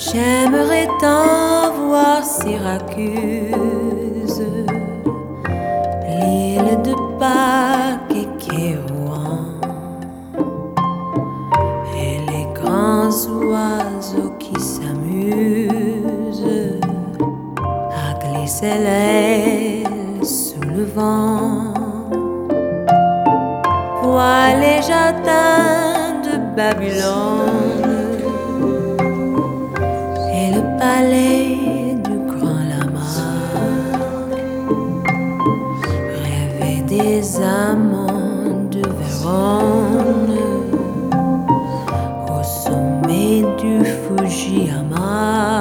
J'aimerais tant voir Syracuse, l'île de Pâques et Kérouan, et les grands oiseaux qui s'amusent à glisser l'aile sous le vent. Vois les jardins de Babylone et le palais du grand lama. Rêver des amants de Vérone au sommet du Fujiyama.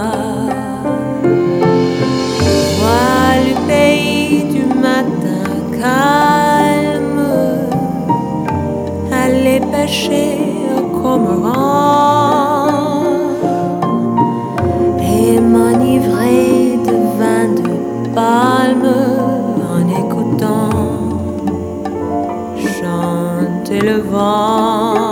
Vois le pays du matin calme, aller pêcher au cormoran et m'enivrer de vin de palme en écoutant chanter le vent.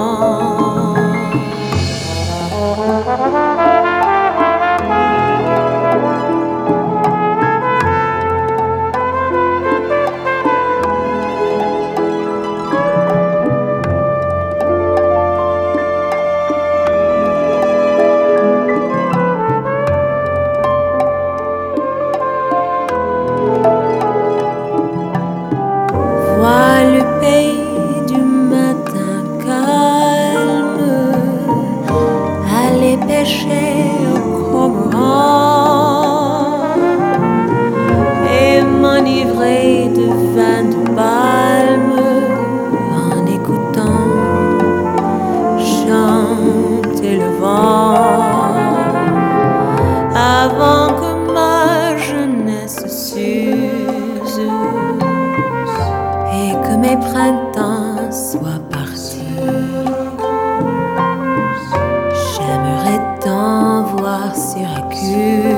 Vois le pays du matin calme, aller pêcher au cormoran et m'enivrer de vin de palme en écoutant chanter le vent. Avant que ma jeunesse s'use et que mes printemps soient partis, j'aimerais tant voir Syracuse,